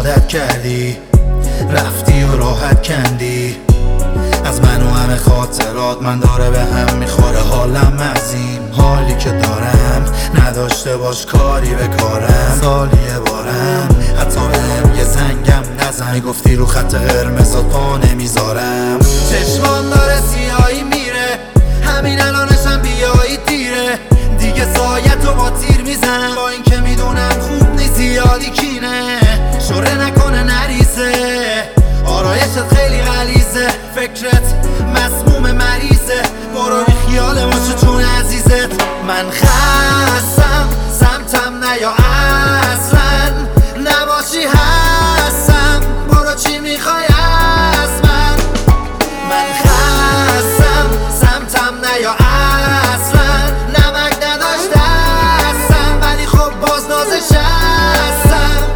عادت کردی، رفتی و راحت کندی از من و همه خاطرات. من داره به هم میخوره حالم از این حالی که دارم، نداشته باش کاری به کارم. سالیه بارم حتی بهم یه زنگم نزن، میگفتی رو خط قرمزات پا نمیذارم. چشمان داره سیاهی میره، همین الانشم بیایی دیره. دیگه سایتو با تیر میزنم، با این که میدونم خوب نیست زیادی کینه. شوره نکنه نریزه، آرایشت خیلی غلیظه، فکرت مسموم مریضه. برو بی خیال باشه چون عزیزت. من خستم سمتم نیا اصلا، نباشی هستم. برو چی میخوای از من؟ من خستم سمتم نیا اصلا، نمک نداشت دستم ولی خب باز نازش هستم.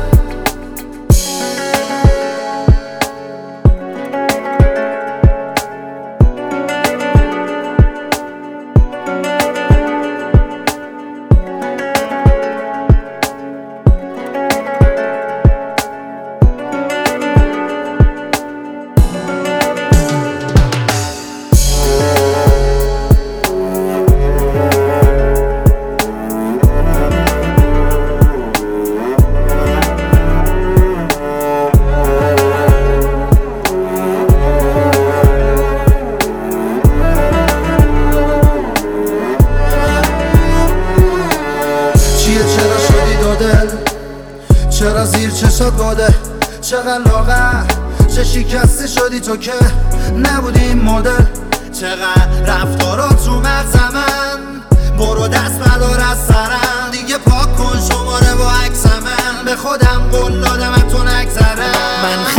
چرا شدی دو دل؟ چرا زیر چشات باده؟ چقدر لاغر؟ چه شکسته شدی تو که نبودی این مدل؟ چقدر رفتارات رو مغز من؟ برو دست بدار از سرم دیگه، پاک کن شماره با عکس من. به خودم قول دادم تو نگذرم. من